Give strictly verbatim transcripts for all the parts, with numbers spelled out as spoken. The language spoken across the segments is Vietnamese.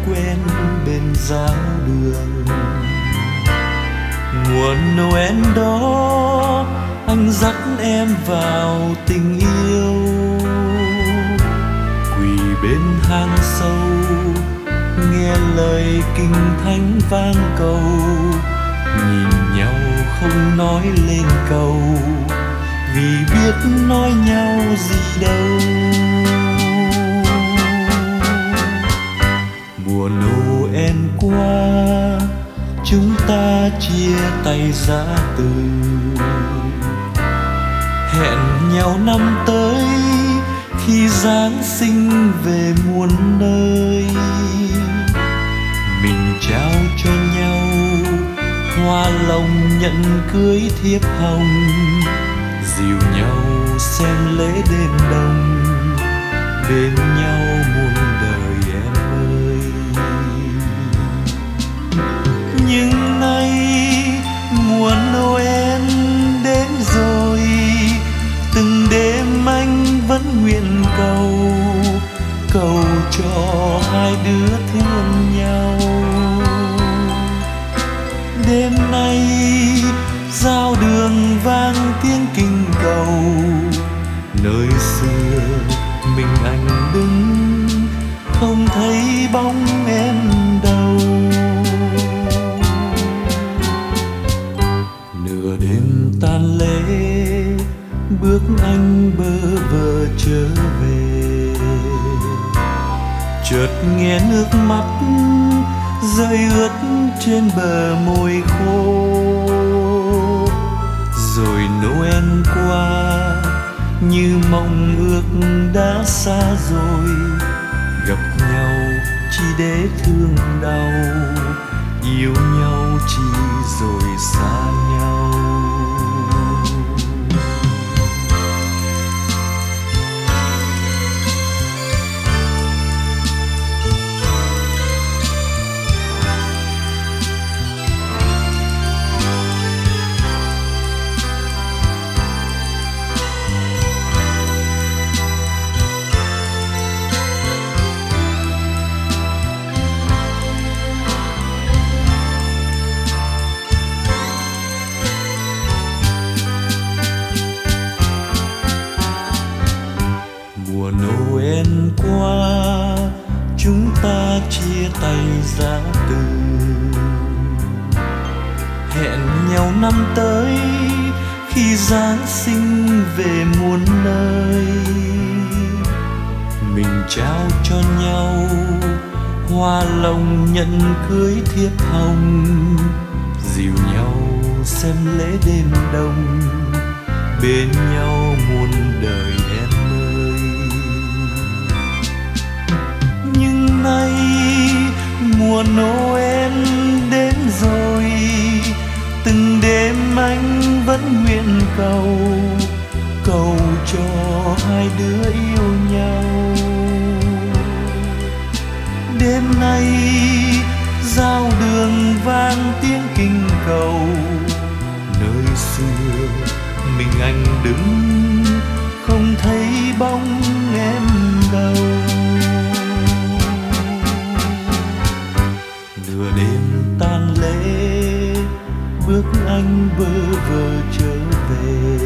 quen bên giáo đường. Mùa Noel đó anh dắt em vào tình yêu, quỳ bên hang sâu nghe lời kinh thánh vang cầu, nhìn nhau không nói lên cầu vì biết nói nhau gì đâu. Mùa Noel qua chúng ta chia tay giã từ, hẹn nhau năm tới khi Giáng sinh về muôn nơi. Mình trao cho nhau hoa lồng nhận cưới thiếp hồng, dìu nhau xem lễ đêm đông, bên nhau muôn đời em ơi. Nhưng nay mùa Noel đến rồi, từng đêm anh vẫn nguyện cầu, cầu cho hai đứa thương nhau. Đêm nay giao đường vang tiếng kinh cầu, nơi xưa mình anh đứng không thấy bóng em đâu. Nửa đêm tan lễ bước anh bơ vơ trở về, chợt nghe nước mắt rơi ướt trên bờ môi khô. Rồi Noel qua như mong ước đã xa rồi, gặp nhau chỉ để thương đau, yêu nhau chỉ rồi xa nhau. Mùa Noel qua chúng ta chia tay giã từ, hẹn nhau năm tới khi Giáng sinh về muôn nơi. Mình trao cho nhau hoa lồng nhận cưới thiếp hồng, dìu nhau xem lễ đêm đông, bên nhau muôn đời em ơi. Nhưng nay mùa Noel đến rồi, từng đêm anh vẫn nguyện cầu, cầu cho hai đứa yêu nhau. Đêm nay giao đường vang tiếng kinh cầu, nơi xưa mình anh đứng không thấy bóng em đâu. Nửa đêm tan lễ bước anh bơ vơ trở về,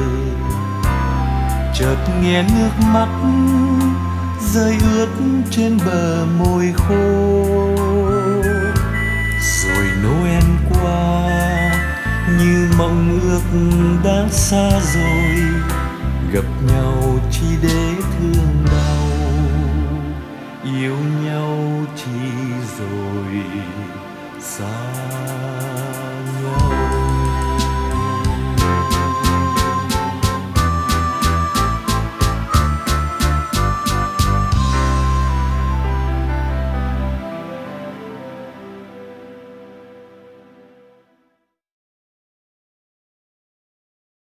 chợt nghe nước mắt rơi ướt trên bờ môi khô. Rồi Noel qua như mong ước đã xa rồi, gặp nhau chỉ để thương đau, yêu nhau chỉ rồi xa